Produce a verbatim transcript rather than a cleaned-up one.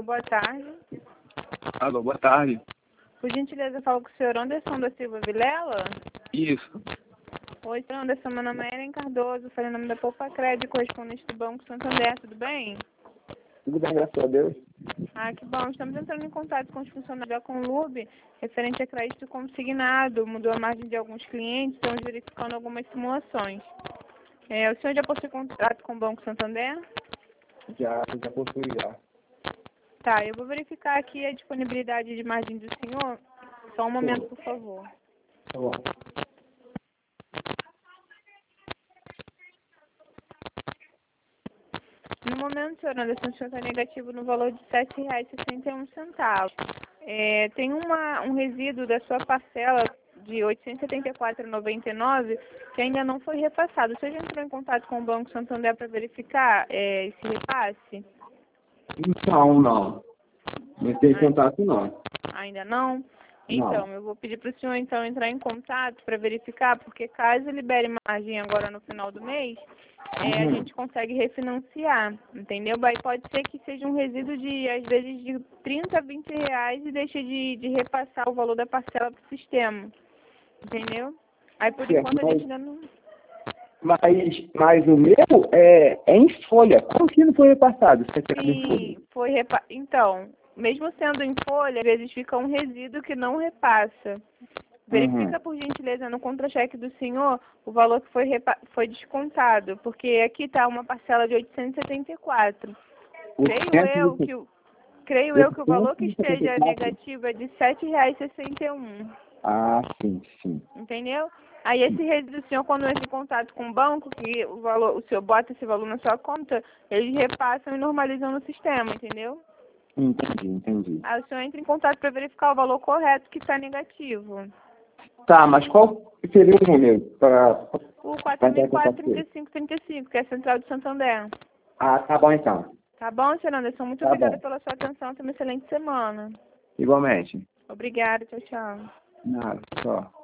Alô, boa tarde. Alô, boa tarde. Por gentileza, eu falo com o senhor Anderson da Silva Vilela? Isso. Oi, senhor Anderson, meu nome é Eren Cardoso, falei em nome da Poupa Crédito, correspondente do Banco Santander, tudo bem? Tudo bem, graças a Deus. Ah, que bom. Estamos entrando em contato com os funcionários da Conlub, referente a crédito consignado, mudou a margem de alguns clientes, estamos verificando algumas simulações. É, o senhor já possui contrato com o Banco Santander? Já, já possui já. Tá, eu vou verificar aqui a disponibilidade de margem do senhor. Só um momento, por favor. Tá bom. No momento, senhor Anderson, o senhor está negativo no valor de sete reais e sessenta e um centavos. É, tem uma, um resíduo da sua parcela de oitocentos e setenta e quatro reais e noventa e nove centavos que ainda não foi repassado. O senhor já entrou em contato com o Banco Santander para verificar é, esse repasse? Não, não. Não tem contato, não. Ainda não? Não. Então, eu vou pedir para o senhor então entrar em contato para verificar, porque caso libere margem agora no final do mês, é, a Uhum. gente consegue refinanciar, entendeu? Aí pode ser que seja um resíduo de, às vezes, de trinta a vinte reais e deixe de, de repassar o valor da parcela para o sistema, entendeu? Aí, por Certo, enquanto, a mas- gente ainda não... Mas, mas o meu é, é em folha. Como que não foi repassado? Você quer em folha? Sim, foi repa... Então, mesmo sendo em folha, às vezes fica um resíduo que não repassa. Verifica, por gentileza, no contra-cheque do senhor o valor que foi, repa... foi descontado, porque aqui está uma parcela de oitocentos e setenta e quatro. Creio eu que o, creio eu que o valor que esteja negativo é de sete reais e sessenta e um centavos. Ah, sim, sim. Entendeu? Aí esse resíduo, o senhor, quando entra em contato com o banco, que o valor, o senhor bota esse valor na sua conta, eles repassam e normalizam no sistema, entendeu? Entendi, entendi. Aí o senhor entra em contato para verificar o valor correto que está negativo. Tá, mas qual seria o número para... O quatro mil e quatro, trinta e cinco, trinta e cinco, que é a Central de Santander. Ah, tá bom então. Tá bom, senhor Anderson? Muito Tá obrigada bom. pela sua atenção. Tenha uma excelente semana. Igualmente. Obrigada. Tchau, tchau. Nada, só.